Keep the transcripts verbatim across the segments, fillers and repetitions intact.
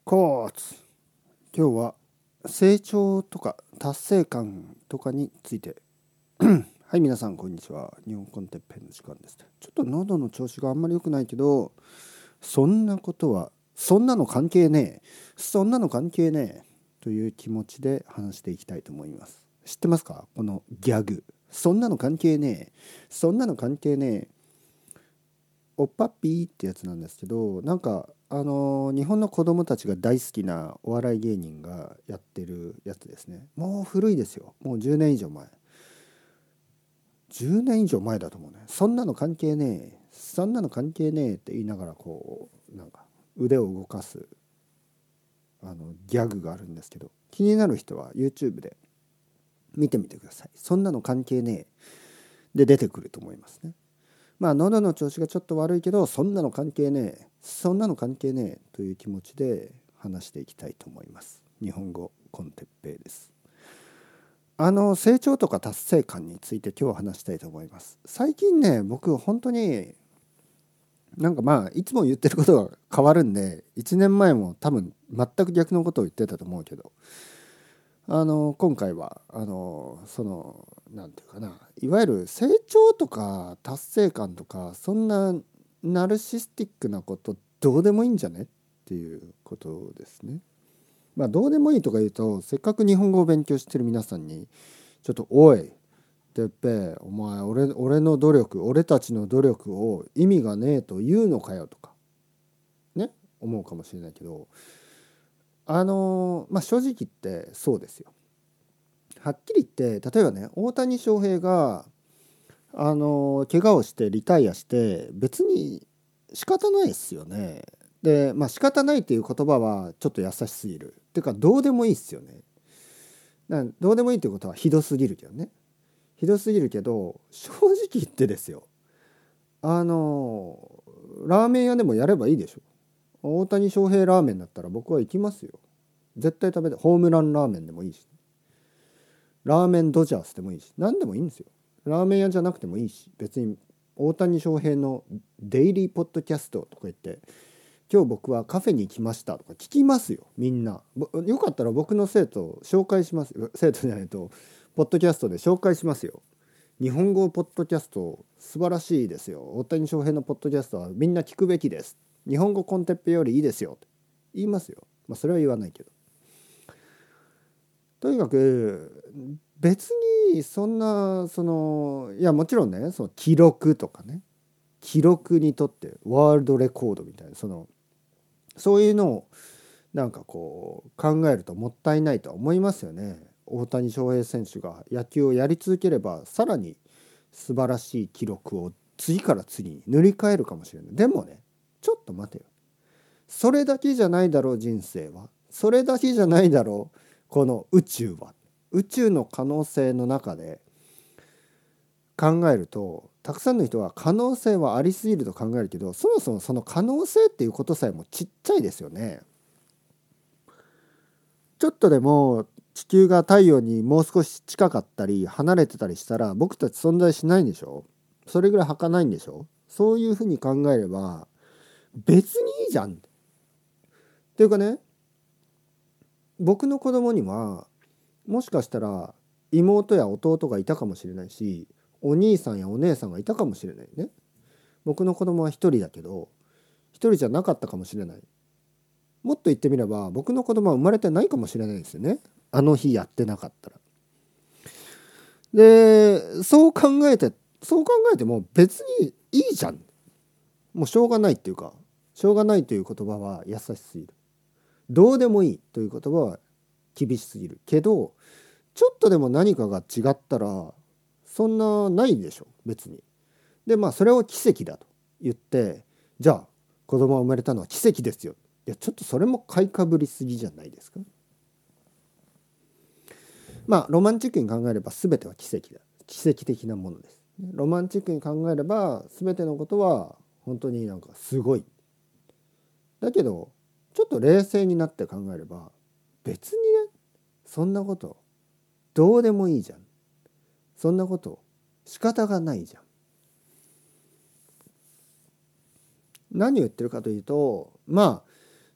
コーツ。今日は成長とか達成感とかについてはい、皆さんこんにちは。日本コンテッペイの時間です。ちょっと喉の調子があんまり良くないけど、そんなことはそんなの関係ねえそんなの関係ねえという気持ちで話していきたいと思います。知ってますか、このギャグ。そんなの関係ねえそんなの関係ねえおっぱっぴーってやつなんですけど、なんかあのー日本の子供たちが大好きなお笑い芸人がやってるやつですね。もう古いですよ。もうじゅうねん以上前。じゅうねん以上前だと思うね。そんなの関係ねえそんなの関係ねえって言いながら、こうなんか腕を動かすあのギャグがあるんですけど、気になる人は YouTube で見てみてください。そんなの関係ねえで出てくると思いますね。まあ喉の調子がちょっと悪いけど、そんなの関係ねえそんなの関係ねえという気持ちで話していきたいと思います。日本語コンテッペイです。あの成長とか達成感について今日は話したいと思います。最近ね、僕本当になんかまあいつも言ってることが変わるんで、いちねんまえも多分全く逆のことを言ってたと思うけど、あの今回はあのそのなんていうかな、いわゆる成長とか達成感とか、そんなナルシスティックなことどうでもいいんじゃねっていうことですね。まあどうでもいいとか言うと、せっかく日本語を勉強してる皆さんにちょっとおいてっぺお前俺俺の努力俺たちの努力を意味がねえと言うのかよとかね、思うかもしれないけど、あのまあ正直言ってそうですよ。はっきり言って、例えばね、大谷翔平があの怪我をしてリタイアして別に仕方ないですよね。でまあ仕方ないっていう言葉はちょっと優しすぎるっていうか、どうでもいいっすよね。などうでもいいってことはひどすぎるけどね。ひどすぎるけど、正直言ってですよ、あのラーメン屋でもやればいいでしょ。大谷翔平ラーメンだったら僕は行きますよ。絶対食べて、ホームランラーメンでもいいし、ラーメンドジャースでもいいし、何でもいいんですよ。ラーメン屋じゃなくてもいいし、別に大谷翔平のデイリーポッドキャストとか言って、今日僕はカフェに行きましたとか聞きますよ、みんな。よかったら僕の生徒を紹介します。生徒じゃないとポッドキャストで紹介しますよ。日本語ポッドキャスト素晴らしいですよ。大谷翔平のポッドキャストはみんな聞くべきです。日本語コンテッペよりいいですよ。言いますよ。まあそれは言わないけど。とにかく別にそんな、そのいやもちろんね、その記録とかね、記録にとってワールドレコードみたいな、そのそういうのをなんかこう考えるともったいないとは思いますよね。大谷翔平選手が野球をやり続ければ、さらに素晴らしい記録を次から次に塗り替えるかもしれない。でもね、ちょっと待てよ。それだけじゃないだろう、人生は。それだけじゃないだろう、この宇宙は。宇宙の可能性の中で考えると、たくさんの人は可能性はありすぎると考えるけど、そもそもその可能性っていうことさえもちっちゃいですよね。ちょっとでも地球が太陽にもう少し近かったり離れてたりしたら、僕たち存在しないんでしょ。それぐらい儚いんでしょ。そういうふうに考えれば別にいいじゃんっていうかね、僕の子供にはもしかしたら妹や弟がいたかもしれないし、お兄さんやお姉さんがいたかもしれないね。僕の子供は一人だけど、一人じゃなかったかもしれない。もっと言ってみれば、僕の子供は生まれてないかもしれないですよね、あの日やってなかったら。でそう考えてそう考えても別にいいじゃん。もうしょうがないっていうか、しょうがないという言葉は優しすぎる。どうでもいいという言葉は厳しすぎるけど、ちょっとでも何かが違ったらそんなないでしょ別に。でまあそれを奇跡だと言って、じゃあ子供が生まれたのは奇跡ですよ。いやちょっとそれも買いかぶりすぎじゃないですか。まあロマンチックに考えれば全ては奇跡だ。奇跡的なものです。ロマンチックに考えれば全てのことは本当になんかすごい。だけどちょっと冷静になって考えれば、別にね、そんなことどうでもいいじゃん。そんなこと仕方がないじゃん。何を言ってるかというと、まあ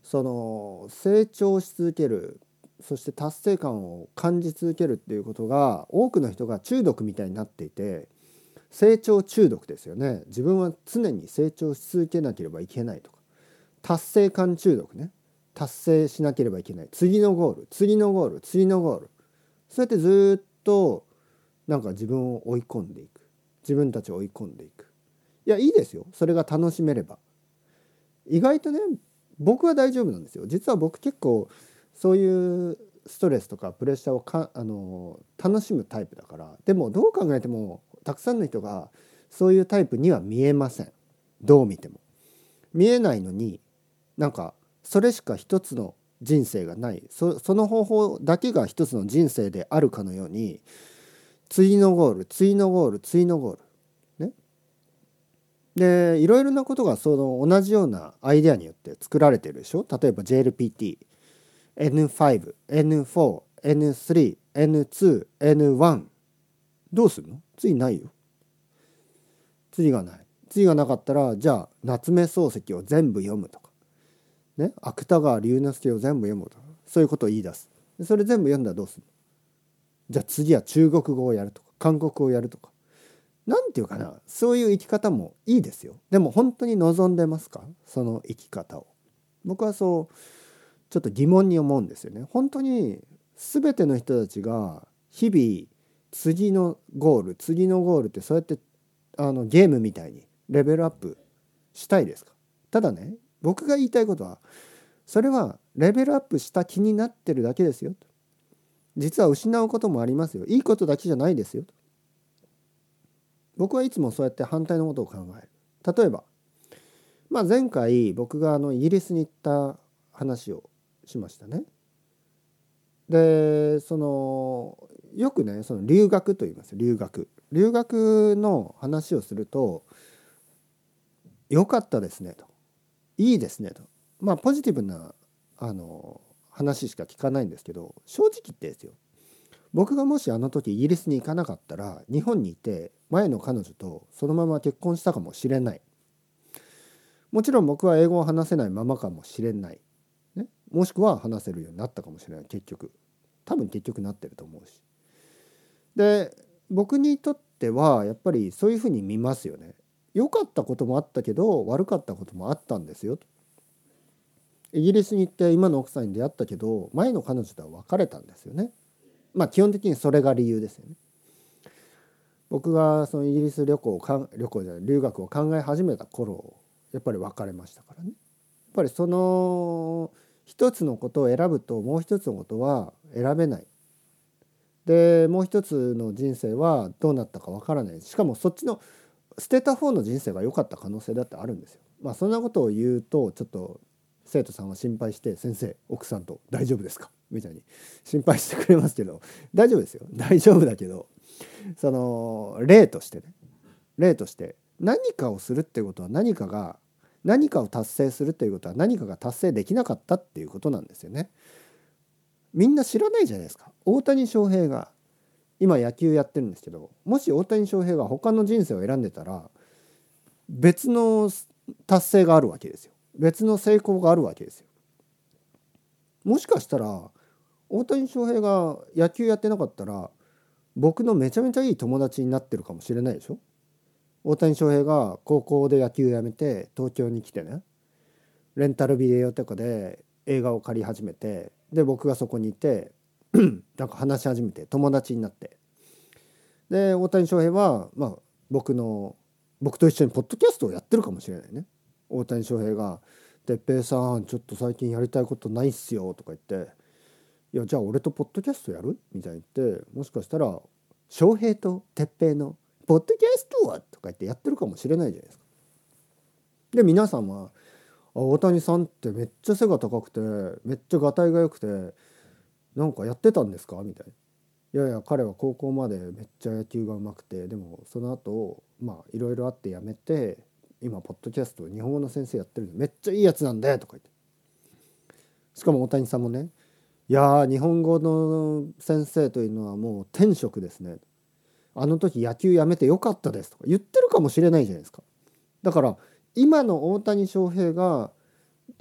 その成長し続ける、そして達成感を感じ続けるっていうことが多くの人が中毒みたいになっていて、成長中毒ですよね。自分は常に成長し続けなければいけないとか、達成感中毒ね。達成しなければいけない、次のゴール次のゴール次のゴール、そうやってずっとなんか自分を追い込んでいく、自分たちを追い込んでいく。いやいいですよ、それが楽しめれば。意外とね、僕は大丈夫なんですよ。実は僕結構そういうストレスとかプレッシャーをかあの楽しむタイプだから。でもどう考えてもたくさんの人がそういうタイプには見えません。どう見ても見えないのに、なんかそれしか一つの人生がない、 そ, その方法だけが一つの人生であるかのように、次のゴール次のゴール次のゴールね。でいろいろなことがその同じようなアイデアによって作られてるでしょ。例えば ジェーエルピーティー、エヌファイブ、エヌフォー、エヌスリー、エヌツー、エヌワン。 どうするの？次ないよ。次がない。次がなかったら、じゃあ夏目漱石を全部読むとかね、芥川龍之介を全部読むとか、そういうことを言い出す。それ全部読んだらどうするの？じゃあ次は中国語をやるとか韓国語をやるとか、なんていうかな、そういう生き方もいいですよ。でも本当に望んでますか？その生き方を。僕はそうちょっと疑問に思うんですよね。本当に全ての人たちが日々次のゴール次のゴールってそうやってあのゲームみたいにレベルアップしたいですか？ただね、僕が言いたいことは、それはレベルアップした気になってるだけですよ。実は失うこともありますよ。いいことだけじゃないですよ。僕はいつもそうやって反対のことを考える。例えば、まあ、前回僕があのイギリスに行った話をしましたね。でそのよくね、その留学と言います。留学留学の話をすると、良かったですねと、いいですねと、まあポジティブなあの話しか聞かないんですけど、正直言ってですよ、僕がもしあの時イギリスに行かなかったら、日本にいて前の彼女とそのまま結婚したかもしれない。もちろん僕は英語を話せないままかもしれない、ね、もしくは話せるようになったかもしれない。結局多分結局なってると思うし。で僕にとってはやっぱりそういうふうに見ますよね。良かったこともあったけど悪かったこともあったんですよと。イギリスに行って今の奥さんに出会ったけど、前の彼女とは別れたんですよね。まあ基本的にそれが理由ですよね。僕がそのイギリス旅行をかん旅行じゃない留学を考え始めた頃、やっぱり別れましたからね。やっぱりその一つのことを選ぶともう一つのことは選べない。でもう一つの人生はどうなったかわからない。しかもそっちの捨てた方の人生が良かった可能性だってあるんですよ。まあそんなことを言うとちょっと生徒さんは心配して、先生奥さんと大丈夫ですかみたいに心配してくれますけど、大丈夫ですよ、大丈夫だけど、その例としてね、例として何かをするっていうことは、何かが何かを達成するっていうことは何かが達成できなかったっていうことなんですよね。みんな知らないじゃないですか。大谷翔平が今野球やってるんですけど、もし大谷翔平が他の人生を選んでたら別の達成があるわけですよ。別の成功があるわけですよ。もしかしたら大谷翔平が野球やってなかったら僕のめちゃめちゃいい友達になってるかもしれないでしょ。大谷翔平が高校で野球やめて東京に来てね、レンタルビデオとかで映画を借り始めて、で僕がそこにいてなんか話し始めて友達になって、で大谷翔平はまあ僕の僕と一緒にポッドキャストをやってるかもしれないね。大谷翔平が「哲平さんちょっと最近やりたいことないっすよ」とか言って「いやじゃあ俺とポッドキャストやる?」みたいに言って、もしかしたら翔平と哲平のポッドキャストはとか言ってやってるかもしれないじゃないですか。で皆さんは大谷さんってめっちゃ背が高くてめっちゃがたいが良くてなんかやってたんですかみたいな。いやいや彼は高校までめっちゃ野球が上手くて、でもその後まあいろいろあってやめて今ポッドキャスト日本語の先生やってるんでめっちゃいいやつなんでとか言って、しかも大谷さんもね、いや日本語の先生というのはもう天職ですね、あの時野球やめてよかったですとか言ってるかもしれないじゃないですか。だから今の大谷翔平が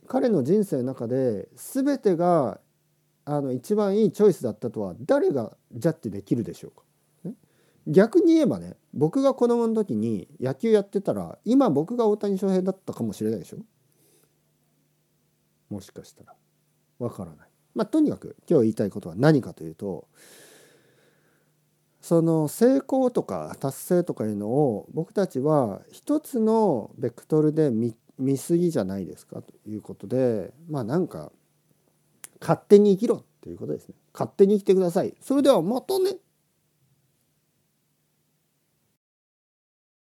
彼の人生の中で全てがあの一番いいチョイスだったとは誰がジャッジできるでしょうか、ね、逆に言えばね、僕が子供の時に野球やってたら今僕が大谷翔平だったかもしれないでしょ。もしかしたらわからない。まあとにかく今日言いたいことは何かというと、その成功とか達成とかいうのを僕たちは一つのベクトルで 見, 見過ぎじゃないですかということで、まあなんか勝手に生きろっていうことですね。勝手に生きてください。それではまたね。